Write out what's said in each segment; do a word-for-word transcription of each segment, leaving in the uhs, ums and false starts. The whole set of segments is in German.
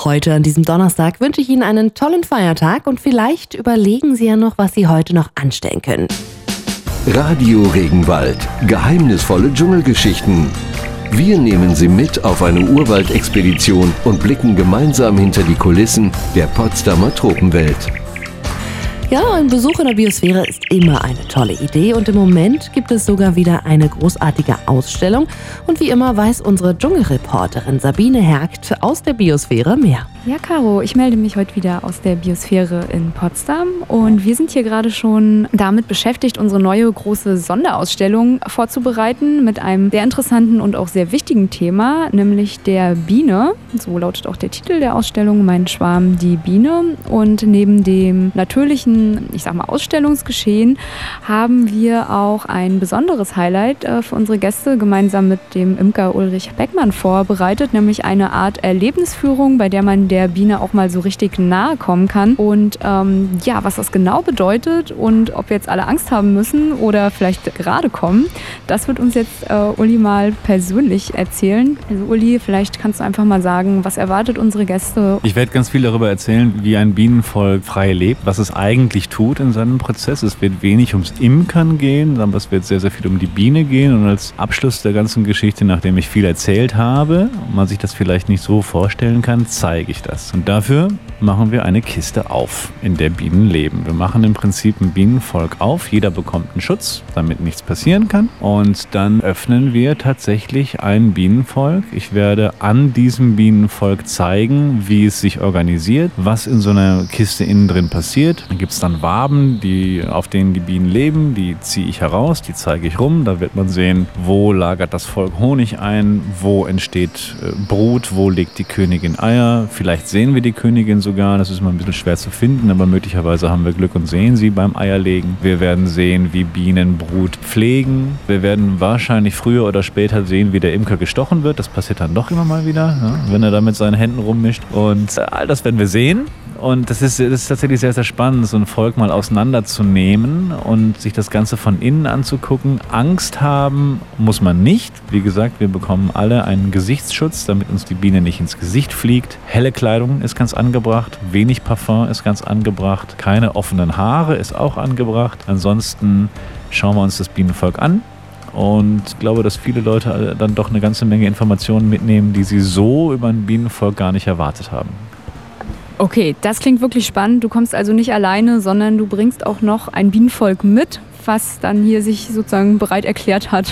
Heute an diesem Donnerstag wünsche ich Ihnen einen tollen Feiertag und vielleicht überlegen Sie ja noch, was Sie heute noch anstellen können. Radio Regenwald. Geheimnisvolle Dschungelgeschichten. Wir nehmen Sie mit auf eine Urwaldexpedition und blicken gemeinsam hinter die Kulissen der Potsdamer Tropenwelt. Ja, ein Besuch in der Biosphäre ist immer eine tolle Idee und im Moment gibt es sogar wieder eine großartige Ausstellung. Und wie immer weiß unsere Dschungelreporterin Sabine Hergt aus der Biosphäre mehr. Ja, Caro, ich melde mich heute wieder aus der Biosphäre in Potsdam und wir sind hier gerade schon damit beschäftigt, unsere neue große Sonderausstellung vorzubereiten mit einem sehr interessanten und auch sehr wichtigen Thema, nämlich der Biene. So lautet auch der Titel der Ausstellung, Mein Schwarm, die Biene. Und neben dem natürlichen, ich sag mal, Ausstellungsgeschehen haben wir auch ein besonderes Highlight äh, für unsere Gäste gemeinsam mit dem Imker Ulrich Beckmann vorbereitet, nämlich eine Art Erlebnisführung, bei der man der Biene auch mal so richtig nahe kommen kann. Und ähm, ja, was das genau bedeutet und ob wir jetzt alle Angst haben müssen oder vielleicht gerade kommen, das wird uns jetzt äh, Uli mal persönlich erzählen. Also Uli, vielleicht kannst du einfach mal sagen, was erwartet unsere Gäste? Ich werde ganz viel darüber erzählen, wie ein Bienenvolk frei lebt, was es eigentlich tut in seinem Prozess. Es wird wenig ums Imkern gehen, aber es wird sehr, sehr viel um die Biene gehen. Und als Abschluss der ganzen Geschichte, nachdem ich viel erzählt habe und man sich das vielleicht nicht so vorstellen kann, zeige ich das. Und dafür machen wir eine Kiste auf, in der Bienen leben. Wir machen im Prinzip ein Bienenvolk auf. Jeder bekommt einen Schutz, damit nichts passieren kann. Und dann öffnen wir tatsächlich ein Bienenvolk. Ich werde an diesem Bienenvolk zeigen, wie es sich organisiert, was in so einer Kiste innen drin passiert. Dann gibt es dann Waben, die, auf denen die Bienen leben. Die ziehe ich heraus, die zeige ich rum. Da wird man sehen, wo lagert das Volk Honig ein, wo entsteht Brut, wo legt die Königin Eier. Vielleicht sehen wir die Königin sogar, das ist mal ein bisschen schwer zu finden, aber möglicherweise haben wir Glück und sehen sie beim Eierlegen. Wir werden sehen, wie Bienen Brut pflegen. Wir werden wahrscheinlich früher oder später sehen, wie der Imker gestochen wird. Das passiert dann doch immer mal wieder, ja, wenn er da mit seinen Händen rummischt. Und all das werden wir sehen. Und das ist, das ist tatsächlich sehr, sehr spannend, so ein Volk mal auseinanderzunehmen und sich das Ganze von innen anzugucken. Angst haben muss man nicht. Wie gesagt, wir bekommen alle einen Gesichtsschutz, damit uns die Biene nicht ins Gesicht fliegt. Helle Kleidung ist ganz angebracht, wenig Parfum ist ganz angebracht, keine offenen Haare ist auch angebracht. Ansonsten schauen wir uns das Bienenvolk an. Und ich glaube, dass viele Leute dann doch eine ganze Menge Informationen mitnehmen, die sie so über ein Bienenvolk gar nicht erwartet haben. Okay, das klingt wirklich spannend. Du kommst also nicht alleine, sondern du bringst auch noch ein Bienenvolk mit, was dann hier sich sozusagen bereit erklärt hat,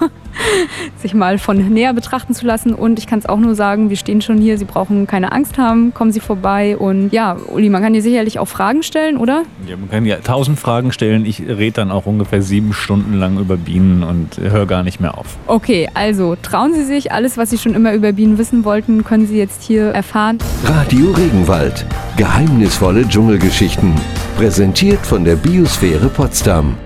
sich mal von näher betrachten zu lassen. Und ich kann es auch nur sagen, wir stehen schon hier, Sie brauchen keine Angst haben, kommen Sie vorbei. Und ja, Uli, man kann dir sicherlich auch Fragen stellen, oder? Ja, man kann ja tausend Fragen stellen. Ich rede dann auch ungefähr sieben Stunden lang über Bienen und höre gar nicht mehr auf. Okay, also trauen Sie sich. Alles, was Sie schon immer über Bienen wissen wollten, können Sie jetzt hier erfahren. Radio Regenwald. Geheimnisvolle Dschungelgeschichten. Präsentiert von der Biosphäre Potsdam.